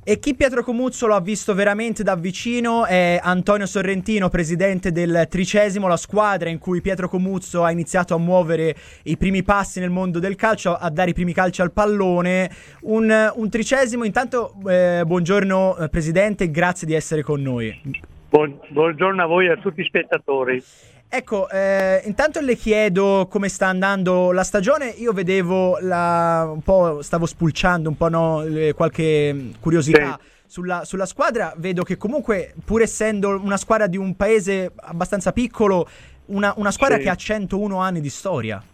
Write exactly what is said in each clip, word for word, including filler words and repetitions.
E chi Pietro Comuzzo lo ha visto veramente da vicino è Antonio Sorrentino, presidente del Tricesimo, la squadra in cui Pietro Comuzzo ha iniziato a muovere i primi passi nel mondo del calcio, a dare i primi calci al pallone. Un, un Tricesimo, intanto eh, buongiorno eh, presidente, grazie di essere con noi. Buon, buongiorno a voi e a tutti gli spettatori. Ecco, eh, intanto le chiedo come sta andando la stagione. Io vedevo la, un po', stavo spulciando un po', no, eh, qualche curiosità sì. sulla, sulla squadra. Vedo che comunque, pur essendo una squadra di un paese abbastanza piccolo, una, una squadra sì. che ha centouno anni di storia.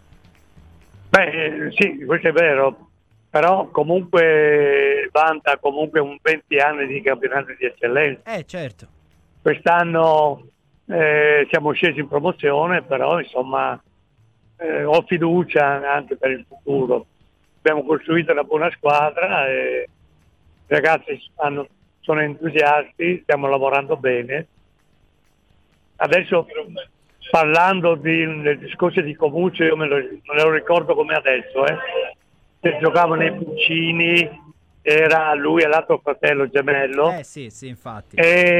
Beh, sì, questo è vero, però comunque vanta comunque un venti anni di campionato di eccellenza. Eh, certo. Quest'anno Eh, siamo scesi in promozione, però insomma eh, ho fiducia anche per il futuro. Abbiamo costruito una buona squadra e i ragazzi hanno, sono entusiasti, stiamo lavorando bene. Adesso parlando di, del discorso di Comuzzo, io me lo, me lo ricordo come adesso, eh. Se giocavano nei Puccini, era lui e l'altro fratello gemello. Eh sì, sì, infatti.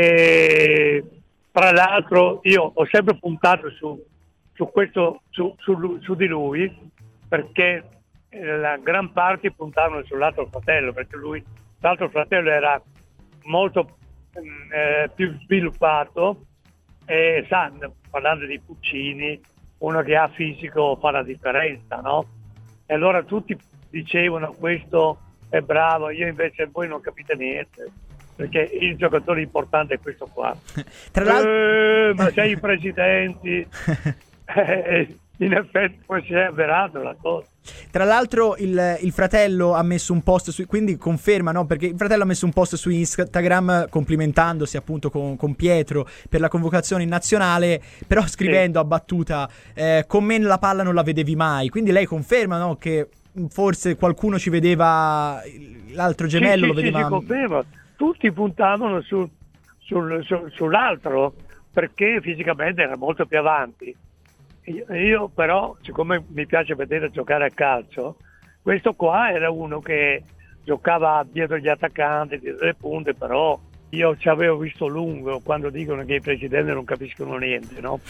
E tra l'altro io ho sempre puntato su, su questo, su, su, su di lui, perché la gran parte puntavano sull'altro fratello, perché lui, l'altro fratello era molto eh, più sviluppato e sa, parlando di Puccini, uno che ha fisico fa la differenza, no? E allora tutti dicevano questo è bravo, io invece voi non capite niente. Perché il giocatore importante è questo qua. Tra l'altro... eh, ma sei i presidenti. eh, in effetti poi si è avverato la cosa. Tra l'altro il, il fratello ha messo un post su, quindi conferma, no? Perché il fratello ha messo un post su Instagram complimentandosi appunto con, con Pietro per la convocazione in nazionale, però scrivendo sì. a battuta eh, con me la palla non la vedevi mai. Quindi lei conferma, no? Che forse qualcuno ci vedeva, l'altro gemello sì, lo sì, vedeva... Sì, si conferma. Tutti puntavano sul, sul, sul, sull'altro perché fisicamente era molto più avanti. Io, io però, siccome mi piace vedere giocare a calcio, questo qua era uno che giocava dietro gli attaccanti, dietro le punte, però io ci avevo visto lungo quando dicono che i presidenti non capiscono niente, no?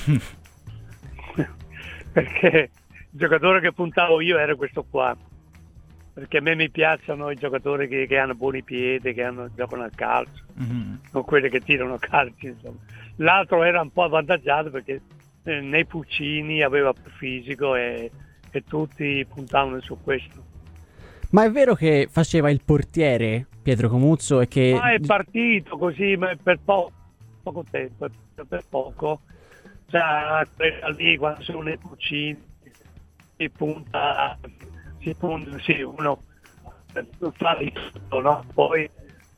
Perché il giocatore che puntavo io era questo qua. Perché a me mi piacciono i giocatori che, che hanno buoni piedi, che hanno, giocano al calcio, mm-hmm. non quelli che tirano calci, insomma. L'altro era un po' avvantaggiato perché eh, nei Puccini aveva più fisico e, e tutti puntavano su questo. Ma è vero che faceva il portiere Pietro Comuzzo e che... Ma è partito così ma per po- poco tempo, per poco. Cioè, lì quando sono nei Puccini si punta... si punta, sì, uno fa di tutto, no? Poi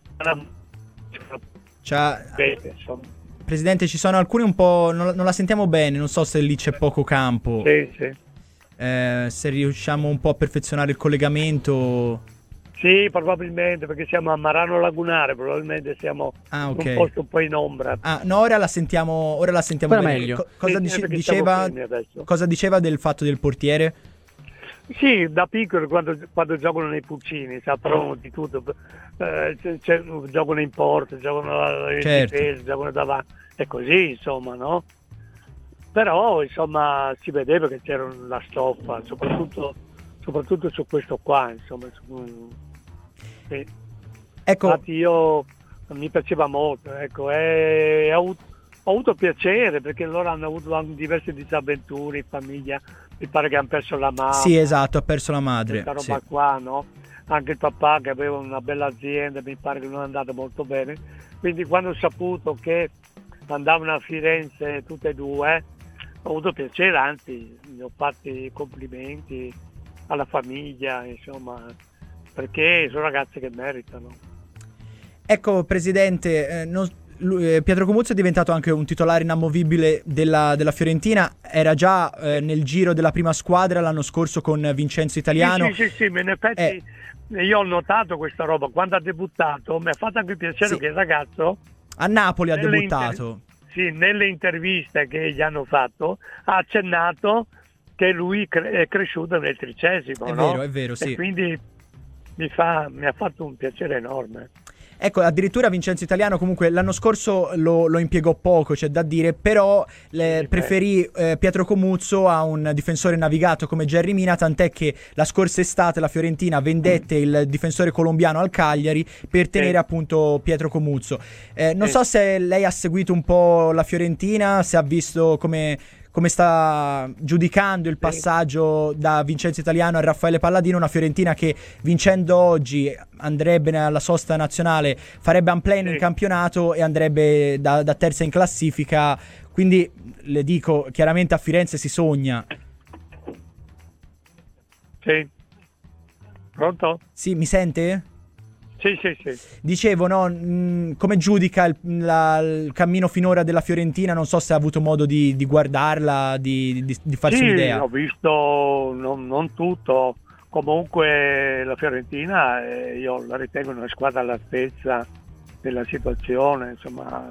cioè, Presidente, ci sono alcuni un po', non, non la sentiamo bene, non so se lì c'è poco campo. Sì, sì. Eh, se riusciamo un po' a perfezionare il collegamento. Sì, probabilmente, perché siamo a Marano Lagunare, probabilmente siamo ah, okay. un posto un po' in ombra. Ah, no, ora la sentiamo, ora la sentiamo bene. meglio. Co- cosa, sì, dice- diceva, cosa diceva del fatto del portiere? Sì, da piccolo quando, quando giocano nei Puccini saprò di tutto, eh, c'è, c'è, giocano in porta, giocano in certo. difesa, giocano davanti, è così insomma, no? Però insomma si vedeva che c'era la stoffa, soprattutto, soprattutto su questo qua, insomma. Su, sì. Ecco. Infatti io mi piaceva molto, ecco, e ho avuto, ho avuto piacere perché loro hanno avuto anche diverse disavventure in famiglia. Mi pare che hanno perso la madre. Sì, esatto, ha perso la madre. Questa roba sì. qua, no? Anche il papà che aveva una bella azienda, mi pare che non è andato molto bene. Quindi quando ho saputo che andavano a Firenze tutte e due, ho avuto piacere, anzi, gli ho fatto i complimenti alla famiglia, insomma, perché sono ragazzi che meritano. Ecco, Presidente, eh, non... Pietro Comuzzo è diventato anche un titolare inamovibile della, della Fiorentina, era già eh, nel giro della prima squadra l'anno scorso con Vincenzo Italiano. Sì, sì, sì, sì, ma in effetti eh. io ho notato questa roba, quando ha debuttato mi ha fatto anche piacere sì. che il ragazzo... A Napoli ha debuttato. Inter- sì, nelle interviste che gli hanno fatto ha accennato che lui cre- è cresciuto nel Tricesimo. È no? vero, è vero, sì. E quindi mi, fa, mi ha fatto un piacere enorme. Ecco, addirittura Vincenzo Italiano comunque l'anno scorso lo, lo impiegò poco, c'è da dire, però le, Sì, preferì eh, Pietro Comuzzo a un difensore navigato come Jerry Mina, tant'è che la scorsa estate la Fiorentina vendette mm. il difensore colombiano al Cagliari per tenere sì. appunto Pietro Comuzzo. Eh, non Sì. so se lei ha seguito un po' la Fiorentina, se ha visto come... come sta giudicando il passaggio da Vincenzo Italiano a Raffaele Palladino, una Fiorentina che vincendo oggi andrebbe alla sosta nazionale, farebbe un play Sì. in campionato e andrebbe da, da terza in classifica, quindi le dico, chiaramente a Firenze si sogna. Sì. Pronto? Sì, mi sente? Sì, sì, sì. Dicevo, no, mh, come giudica il, la, il cammino finora della Fiorentina? Non so se ha avuto modo di, di guardarla, di, di, di farsi Sì, un'idea. ho visto non, non tutto. Comunque la Fiorentina, eh, io la ritengo una squadra all'altezza della situazione, insomma,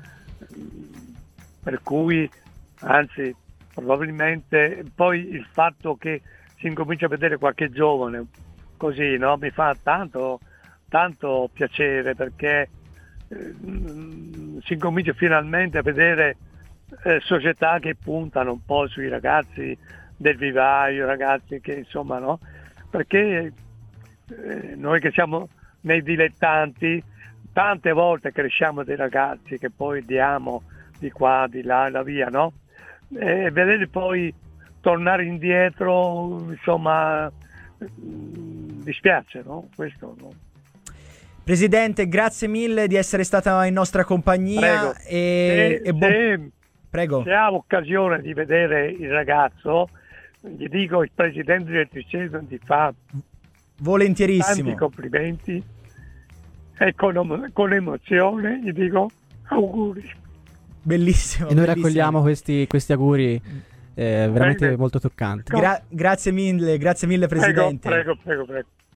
per cui, anzi, probabilmente poi il fatto che si incomincia a vedere qualche giovane così, no, mi fa tanto tanto piacere, perché eh, si incomincia finalmente a vedere eh, società che puntano un po' sui ragazzi del vivaio, ragazzi che insomma, no, perché eh, noi che siamo nei dilettanti tante volte cresciamo dei ragazzi che poi diamo di qua, di là, la via, no, e vedere poi tornare indietro, insomma, dispiace, no, questo, no? Presidente, grazie mille di essere stata in nostra compagnia. Prego. E, Se, e buon... se, Prego. se ha occasione di vedere il ragazzo, gli dico, il presidente del Triceto ti fa volentierissimo tanti complimenti e con, con emozione gli dico auguri. Bellissimo. E noi bellissimo. raccogliamo questi, questi auguri eh, veramente Bene. molto toccanti. Gra- grazie mille, grazie mille Presidente. Prego, prego, prego, prego.